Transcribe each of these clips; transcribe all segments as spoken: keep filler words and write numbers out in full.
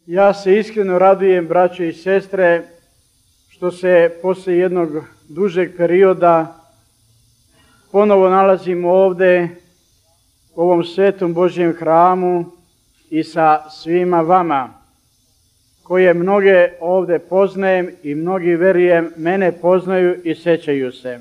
Ja se iskreno radujem, braćo i sestre, što se posle jednog dužeg perioda ponovo nalazimo ovde u ovom svetom Božjem hramu i sa svima vama, koje mnoge ovde poznajem i mnogi, verujem, mene poznaju i sećaju se.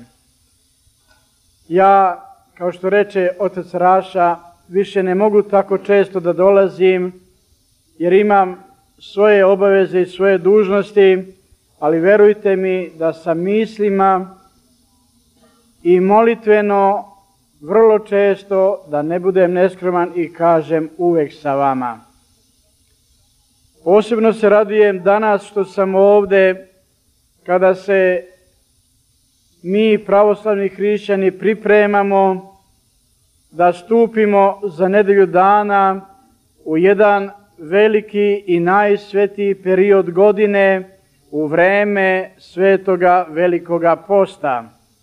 Ja, kao što reče otac Raša, više ne mogu tako često da dolazim, jer imam svoje obaveze i svoje dužnosti, ali verujte mi da sa mislima i molitveno vrlo često, da ne budem neskroman i kažem, uvek sa vama. Posebno se radujem danas što sam ovde kada se mi pravoslavni hrišćani pripremamo da stupimo za nedelju dana u jedan veliki i najsvetiji period godine u vreme svetoga velikoga posta.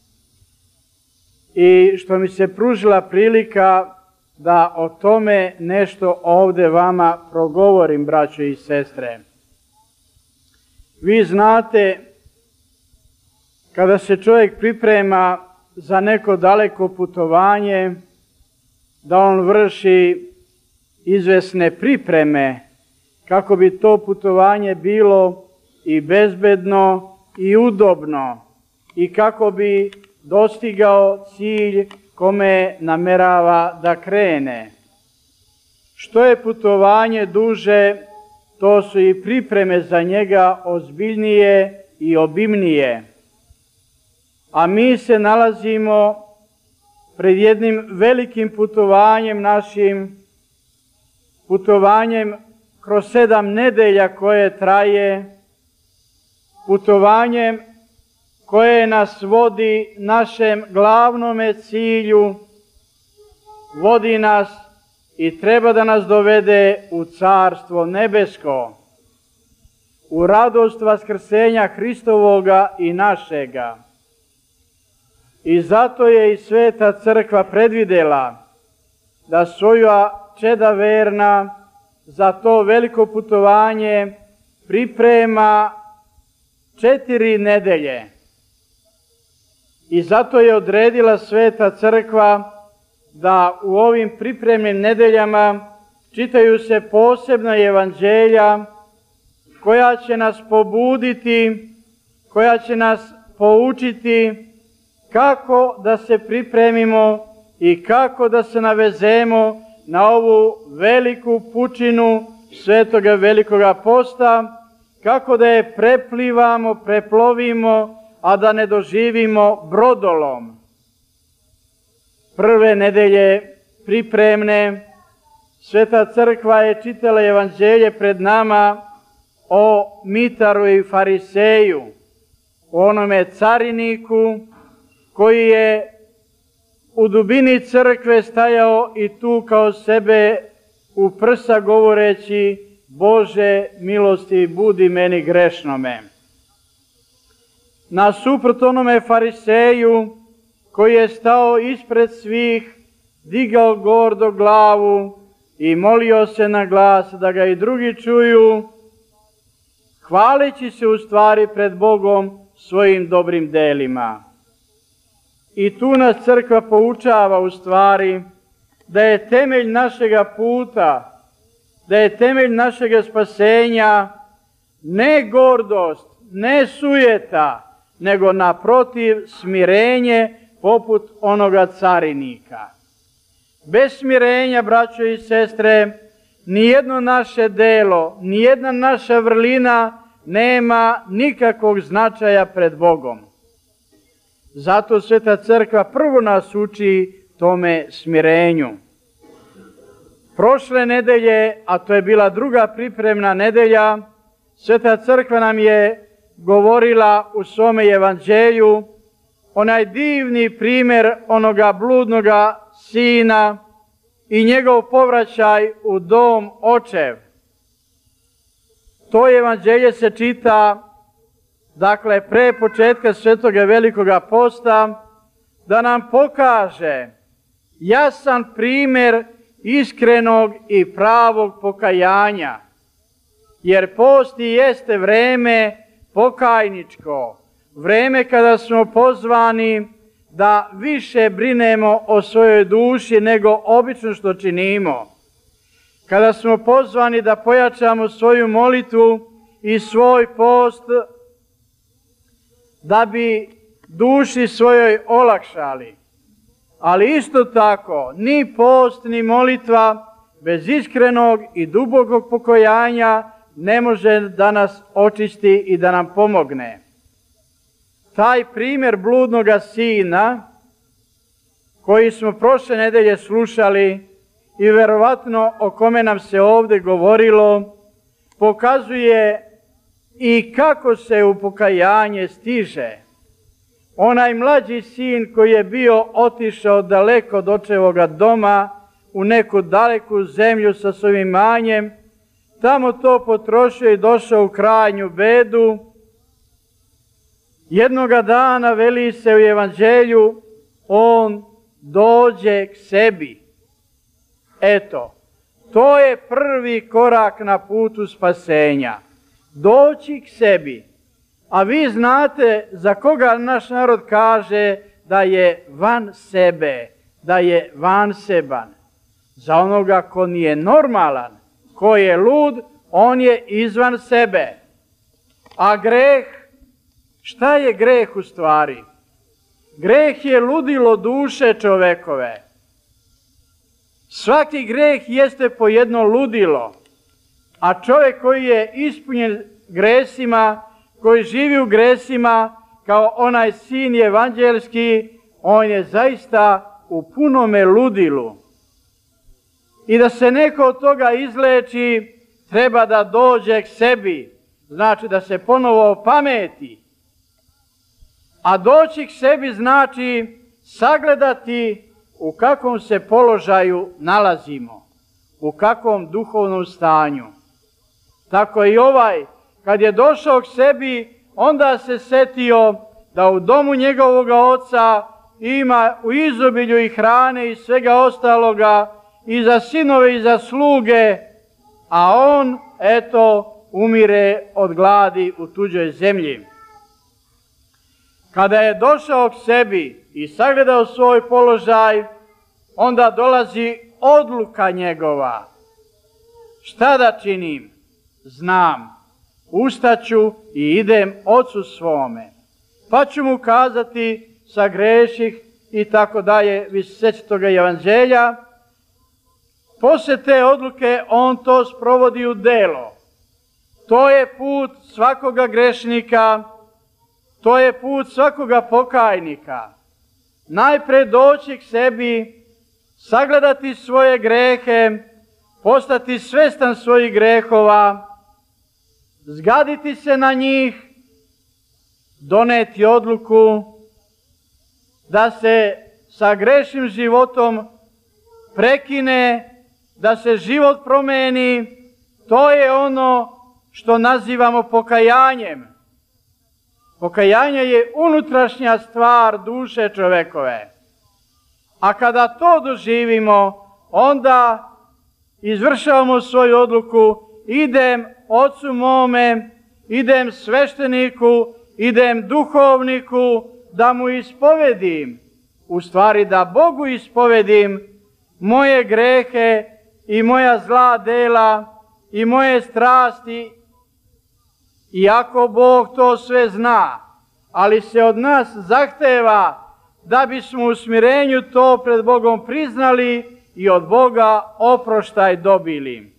I što mi se pružila prilika da o tome nešto ovde vama progovorim, braćo i sestre. Vi znate, kada se čovjek priprema za neko daleko putovanje, da on vrši izvesne pripreme kako bi to putovanje bilo i bezbedno i udobno i kako bi dostigao cilj kome namerava da krene. Što je putovanje duže, to su i pripreme za njega ozbiljnije i obimnije. A mi se nalazimo pred jednim velikim putovanjem našim, putovanjem kroz sedam nedelja koje traje, putovanjem koje nas vodi našem glavnome cilju, vodi nas i treba da nas dovede u Carstvo nebesko, u radost vaskrsenja Hristovoga i našega. I zato je i Sveta Crkva predvidela da svoja čeda verna za to veliko putovanje priprema četiri nedelje. I zato je odredila Sveta Crkva da u ovim pripremnim nedeljama čitaju se posebna evanđelja koja će nas pobuditi, koja će nas poučiti kako da se pripremimo i kako da se navezemo na ovu veliku pučinu svetoga velikoga posta, kako da je preplivamo, preplovimo, a da ne doživimo brodolom. Prve nedelje pripremne, Sveta Crkva je čitala evanđelje pred nama o mitaru i fariseju, o onome cariniku koji je u dubini crkve stajao i tu kao sebe u prsa govoreći: Bože milosti, budi meni grešnome. Nasuprot onome fariseju koji je stao ispred svih, digao gordo glavu i molio se na glas da ga i drugi čuju, hvaleći se u stvari pred Bogom svojim dobrim delima. I tu nas crkva poučava u stvari da je temelj našega puta, da je temelj našega spasenja ne gordost, ne sujeta, nego naprotiv smirenje poput onoga carinika. Bez smirenja, braćo i sestre, nijedno naše delo, nijedna naša vrlina nema nikakvog značaja pred Bogom. Zato Sveta Crkva prvo nas uči tome smirenju. Prošle nedelje, a to je bila druga pripremna nedelja, Sveta Crkva nam je govorila u svome evanđelju onaj divni primjer onoga bludnoga sina i njegov povraćaj u dom očev. To evanđelje se čita, dakle, pre početka svetoga velikoga posta, da nam pokaže jasan primjer iskrenog i pravog pokajanja. jer post i jeste vreme pokajničko, vreme kada smo pozvani da više brinemo o svojoj duši nego obično što činimo. Kada smo pozvani da pojačamo svoju molitvu i svoj post da bi duši svojoj olakšali. Ali isto tako, ni post ni molitva bez iskrenog i dubokog pokojanja ne može da nas očisti i da nam pomogne. Taj primjer bludnoga sina, koji smo prošle nedelje slušali i verovatno o kome nam se ovdje govorilo, pokazuje i kako se u pokajanje stiže. Onaj mlađi sin koji je bio otišao daleko od očevoga doma u neku daleku zemlju sa svojim imanjem, tamo to potrošio i došao u krajnju bedu. Jednoga dana, veli se u evanđelju, on dođe k sebi. Eto, to je prvi korak na putu spasenja. Doći k sebi. A vi znate za koga naš narod kaže da je van sebe, da je vanseban. Za onoga ko nije normalan, ko je lud, on je izvan sebe. A greh, šta je greh u stvari? Greh je ludilo duše čovekove. Svaki greh jeste po jedno ludilo, a čovjek koji je ispunjen gresima, koji živi u gresima, kao onaj sin evanđelski, on je zaista u punome ludilu. I da se neko od toga izleči, treba da dođe k sebi, znači da se ponovo opameti. A doći k sebi znači sagledati u kakvom se položaju nalazimo, u kakvom duhovnom stanju. Tako i ovaj, kad je došao k sebi, onda se setio da u domu njegovoga oca ima u izobilju i hrane i svega ostaloga, i za sinove i za sluge, a on, eto, umire od gladi u tuđoj zemlji. Kada je došao k sebi i sagledao svoj položaj, onda dolazi odluka njegova. Šta da činim? Znam. Ustaću i idem ocu svome. Pa ću mu kazati sagreših i tako dalje, vi se sjećate toga evanđelja. Posle te odluke on to sprovodi u delo. To je put svakoga grešnika, to je put svakoga pokajnika. Najpre doći k sebi, sagledati svoje grehe, postati svestan svojih grehova, zgaditi se na njih, doneti odluku da se sa grešnim životom prekine, da se život promeni. To je ono što nazivamo pokajanjem. Pokajanje je unutrašnja stvar duše čovekove. A kada to doživimo, onda izvršavamo svoju odluku, idem ocu mome, idem svešteniku, idem duhovniku da mu ispovedim, u stvari da Bogu ispovedim moje grehe i moja zla dela i moje strasti, iako Bog to sve zna, ali se od nas zahteva da bismo u smirenju to pred Bogom priznali i od Boga oproštaj dobili.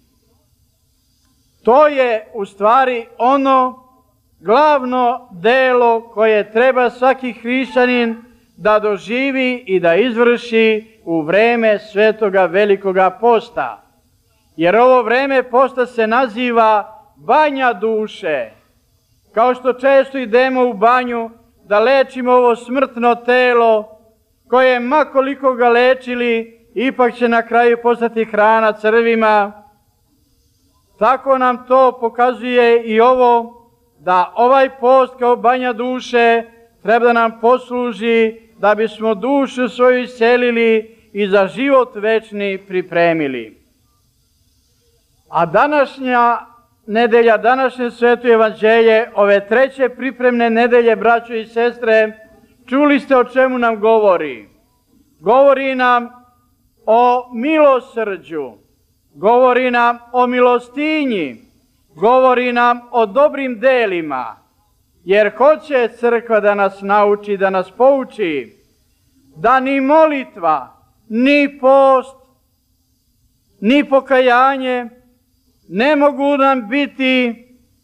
To je u stvari ono glavno delo koje treba svaki hrišćanin da doživi i da izvrši u vreme svetoga velikoga posta. Jer ovo vreme posta se naziva banja duše. Kao što često idemo u banju da lečimo ovo smrtno telo, koje ma koliko ga lečili, ipak će na kraju postati hrana crvima. Tako nam to pokazuje i ovo, da ovaj post kao banja duše treba da nam posluži da bismo dušu svoju iscelili i za život večni pripremili. A današnja nedelja, današnje sveto evanđelje, ove treće pripremne nedelje, braćo i sestre, čuli ste o čemu nam govori. Govori nam o milosrđu, govori nam o milostinji, govori nam o dobrim delima, jer hoće crkva da nas nauči, da nas pouči, da ni molitva, ni post, ni pokajanje ne mogu nam biti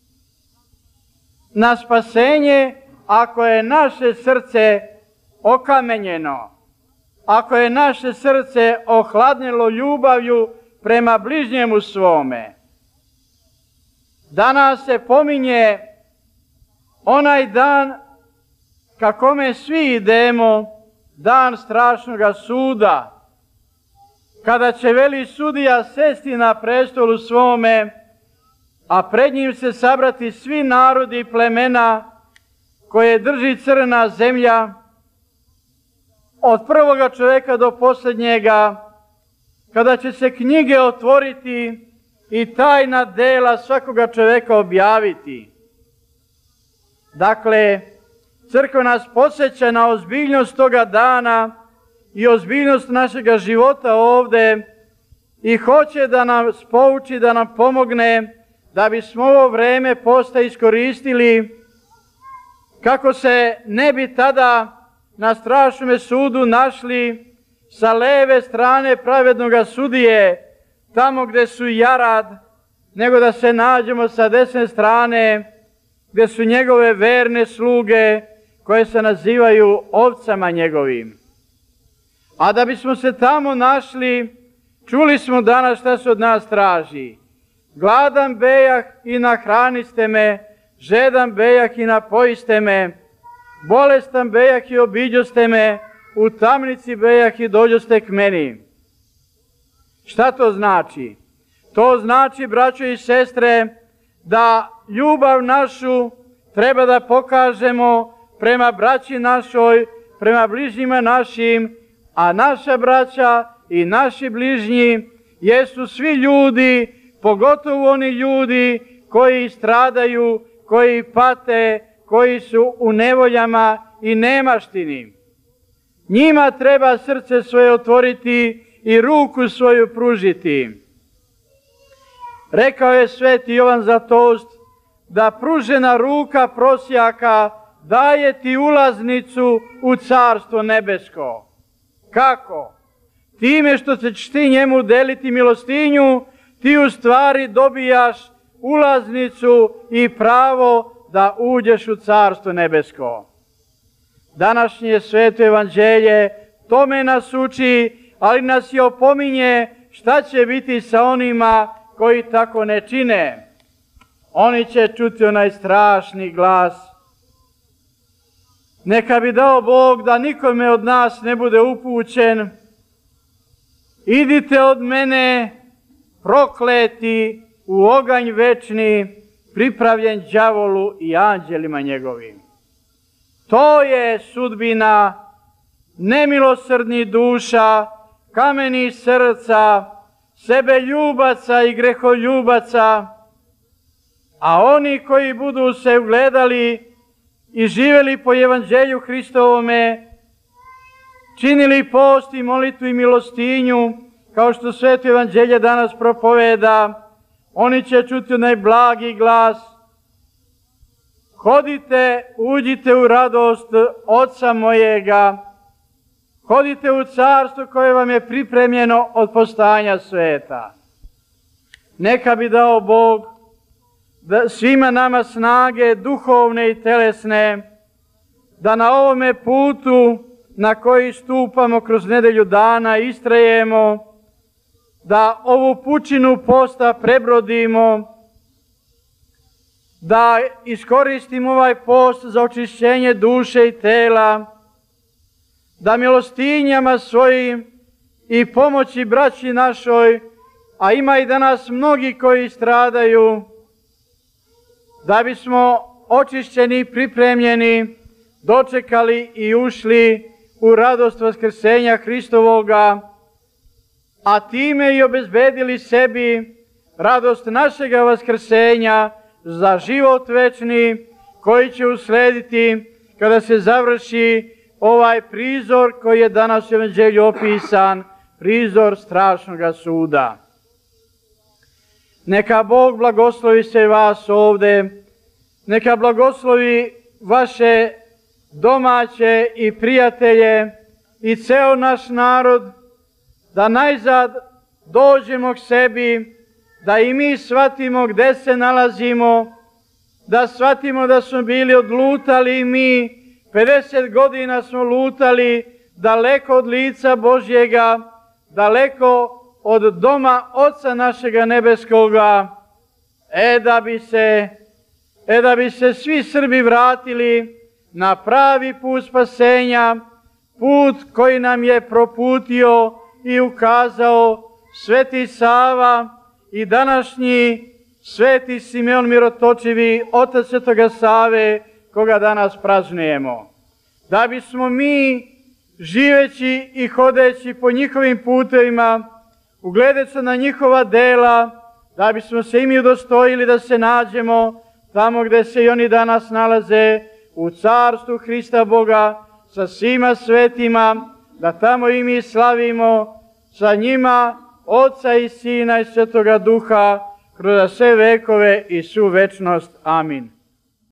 na spasenje ako je naše srce okamenjeno, ako je naše srce ohladnilo ljubavlju prema bližnjemu svome. Danas se pominje onaj dan ka kome svi idemo, dan strašnoga suda, kada će veli sudija sesti na prestolu svome, a pred njim se sabrati svi narodi i plemena koje drži crna zemlja, od prvoga čovjeka do posljednjega, kada će se knjige otvoriti i tajna dela svakoga čovjeka objaviti. Dakle, crkva nas podsjeća na ozbiljnost toga dana i ozbiljnost našega života ovde i hoće da nas pouči, da nam pomogne da bismo ovo vreme posta iskoristili kako se ne bi tada na strašnome sudu našli sa leve strane pravednoga sudije, tamo gde su jarad, nego da se nađemo sa desne strane gde su njegove verne sluge koje se nazivaju ovcama njegovim. A da bismo se tamo našli, čuli smo danas šta se od nas traži. Gladan bejah i nahraniste me, žedan bejah i napojiste me, bolestan bejah i obiđoste me, u tamnici bejah i dođoste k meni. Šta to znači? To znači, braćo i sestre, da ljubav našu treba da pokažemo prema braći našoj, prema bližnjima našim, a naša braća i naši bližnji jesu svi ljudi, pogotovo oni ljudi koji stradaju, koji pate, koji su u nevoljama i nemaštini. Njima treba srce svoje otvoriti i ruku svoju pružiti. Rekao je sveti Jovan Zlatoust da pružena ruka prosjaka daje ti ulaznicu u carstvo nebesko. Kako? Time što ćeš ti njemu deliti milostinju, ti u stvari dobijaš ulaznicu i pravo da uđeš u carstvo nebesko. Današnje sveto evanđelje tome nas uči, ali nas i opominje šta će biti sa onima koji tako ne čine. Oni će čuti onaj strašni glas. Neka bi dao Bog da nikome od nas ne bude upućen. Idite od mene, prokleti, u oganj večni, pripravljen đavolu i anđelima njegovim. To je sudbina nemilosrdnih duša, kamenih srca, sebeljubaca i greholjubaca, a oni koji budu se ugledali i živjeli po evanđelju Hristovome, činili post i molitvu i milostinju, kao što sveto evanđelje danas propoveda, oni će čuti onaj blagi glas: hodite, uđite u radost Oca mojega, hodite u carstvo koje vam je pripremljeno od postojanja sveta. Neka bi dao Bog da svima nama snage duhovne i telesne, da na ovome putu na koji stupamo kroz nedelju dana istrajemo, da ovu pučinu posta prebrodimo, da iskoristimo ovaj post za očišćenje duše i tela, da milostinjama svojim i pomoći braći našoj, a ima i danas mnogi koji stradaju, da bismo očišćeni i pripremljeni dočekali i ušli u radost vaskrsenja Hristovoga, a time i obezbedili sebi radost našega vaskrsenja za život večni koji će uslediti kada se završi ovaj prizor koji je danas u Evanđelju opisan, prizor strašnog suda. Neka Bog blagoslovi se vas ovde, neka blagoslovi vaše domaće i prijatelje i ceo naš narod, da najzad dođemo k sebi, da i mi shvatimo gde se nalazimo, da shvatimo da smo bili odlutali i mi, pedeset godina smo lutali daleko od lica Božjega, daleko od doma Oca našega nebeskoga, e da bi se, e da bi se svi Srbi vratili na pravi put spasenja, put koji nam je proputio i ukazao Sveti Sava i današnji Sveti Simeon Mirotočivi, otac Svetoga Save, koga danas praznujemo. Da bismo mi, živeći i hodeći po njihovim putevima, ugledajući se na njihova dela, da bismo se i mi udostojili da se nađemo tamo gde se i oni danas nalaze, u carstvu Hrista Boga, sa svima svetima, da tamo i mi slavimo sa njima Oca i Sina i Svetoga Duha, kroz sve vekove i svu večnost. Amin.